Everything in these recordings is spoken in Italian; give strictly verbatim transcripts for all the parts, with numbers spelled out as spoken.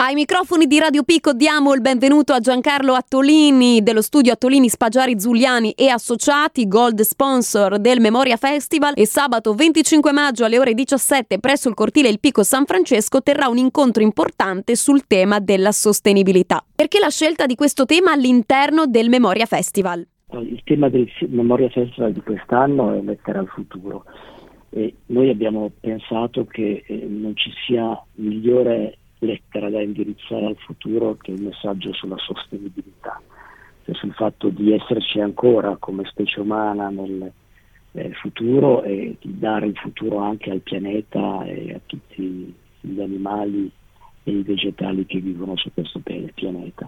Ai microfoni di Radio Pico diamo il benvenuto a Giancarlo Attolini dello studio Attolini Spaggiari Zuliani e Associati, gold sponsor del Memoria Festival, e sabato venticinque maggio alle ore diciassette presso il cortile Il Pico San Francesco terrà un incontro importante sul tema della sostenibilità. Perché la scelta di questo tema all'interno del Memoria Festival? Il tema del Memoria Festival di quest'anno è Lettera al futuro e noi abbiamo pensato che eh, non ci sia migliore lettera da indirizzare al futuro che il messaggio sulla sostenibilità, cioè sul fatto di esserci ancora come specie umana nel eh, futuro e di dare il futuro anche al pianeta e a tutti gli animali e i vegetali che vivono su questo pianeta.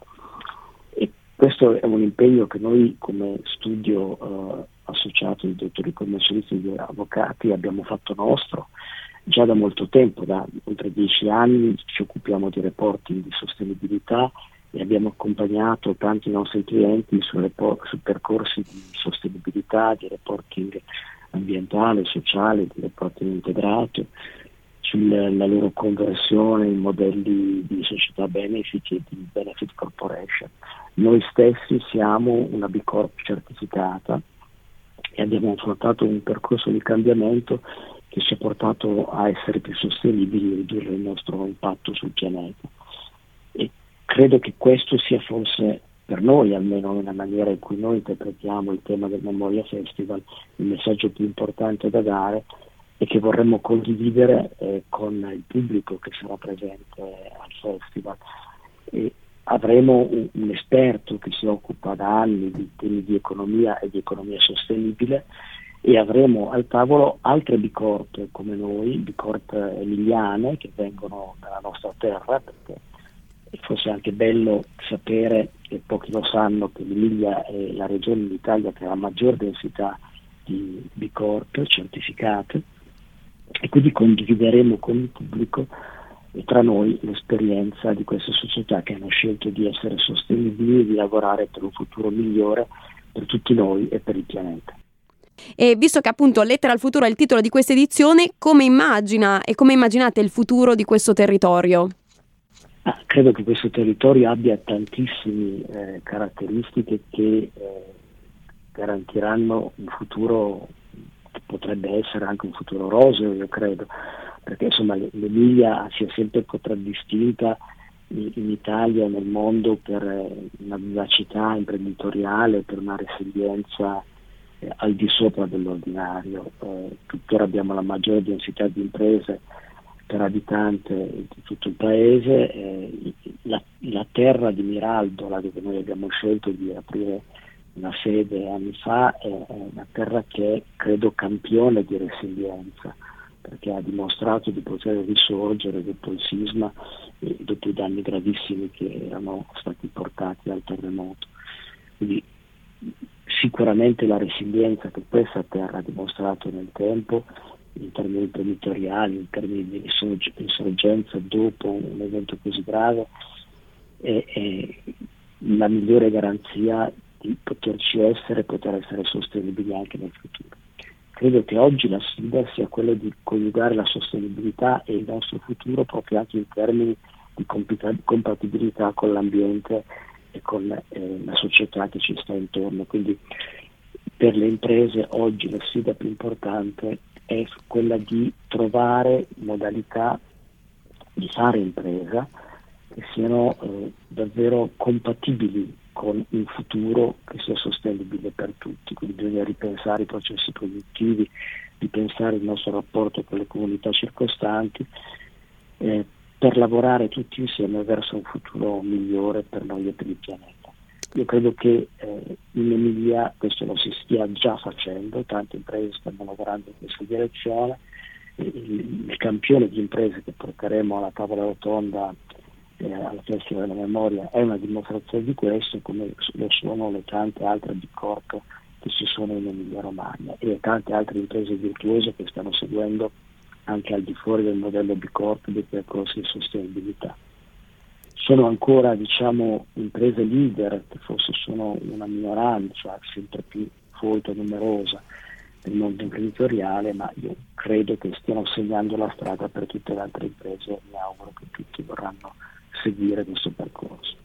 E questo è un impegno che noi come studio eh, associato di dottori commercialisti e di avvocati abbiamo fatto nostro. Già da molto tempo, da oltre dieci anni, ci occupiamo di reporting di sostenibilità e abbiamo accompagnato tanti nostri clienti su, report, su percorsi di sostenibilità, di reporting ambientale, sociale, di reporting integrato, sulla loro conversione in modelli di società benefit e di benefit corporation. Noi stessi siamo una B Corp certificata e abbiamo affrontato un percorso di cambiamento che ci ha portato a essere più sostenibili e ridurre il nostro impatto sul pianeta. E credo che questo sia forse, per noi almeno nella maniera in cui noi interpretiamo il tema del Memoria Festival, il messaggio più importante da dare e che vorremmo condividere eh, con il pubblico che sarà presente al festival. E avremo un, un esperto che si occupa da anni di temi di economia e di economia sostenibile, e avremo al tavolo altre B Corp come noi, B Corp emiliane che vengono dalla nostra terra, perché è forse anche bello sapere, e pochi lo sanno, che l'Emilia è la regione d'Italia che ha la maggior densità di B Corp certificate, e quindi condivideremo con il pubblico e tra noi l'esperienza di queste società che hanno scelto di essere sostenibili e di lavorare per un futuro migliore per tutti noi e per il pianeta. E visto che appunto Lettera al futuro è il titolo di questa edizione, come immagina e come immaginate il futuro di questo territorio? Ah, credo che questo territorio abbia tantissime eh, caratteristiche che eh, garantiranno un futuro che potrebbe essere anche un futuro roseo, io credo, perché insomma l'Emilia si è sempre contraddistinta in, in Italia e nel mondo per eh, una vivacità imprenditoriale, per una resilienza eh, al di sopra dell'ordinario. Eh, tuttora abbiamo la maggiore densità di imprese per abitante di tutto il paese. Eh, la, la terra di Miraldola, dove noi abbiamo scelto di aprire una sede anni fa, è, è una terra che è, credo, campione di resilienza, perché ha dimostrato di poter risorgere dopo il sisma e dopo i danni gravissimi che erano stati portati dal terremoto. Quindi sicuramente la resilienza che questa terra ha dimostrato nel tempo, in termini imprenditoriali, in termini di insorgenza dopo un evento così grave, è, è la migliore garanzia di poterci essere e poter essere sostenibili anche nel futuro. Credo che oggi la sfida sia quella di coniugare la sostenibilità e il nostro futuro proprio anche in termini di compatibilità con l'ambiente e con eh, la società che ci sta intorno. Quindi per le imprese oggi la sfida più importante è quella di trovare modalità di fare impresa che siano eh, davvero compatibili con un futuro che sia sostenibile per tutti. Quindi bisogna ripensare i processi produttivi, ripensare il nostro rapporto con le comunità circostanti, eh, per lavorare tutti insieme verso un futuro migliore per noi e per il pianeta. Io credo che eh, in Emilia questo lo si stia già facendo, tante imprese stanno lavorando in questa direzione. Il, il campione di imprese che porteremo alla tavola rotonda eh, alla Festival della Memoria è una dimostrazione di questo, come lo sono le tante altre B Corp che ci sono in Emilia Romagna e tante altre imprese virtuose che stanno seguendo anche al di fuori del modello B Corp dei percorsi di sostenibilità. Sono ancora, diciamo, imprese leader che forse sono una minoranza sempre più folta e numerosa nel mondo imprenditoriale, ma io credo che stiano segnando la strada per tutte le altre imprese. Mi auguro che tutti vorranno proseguire questo percorso.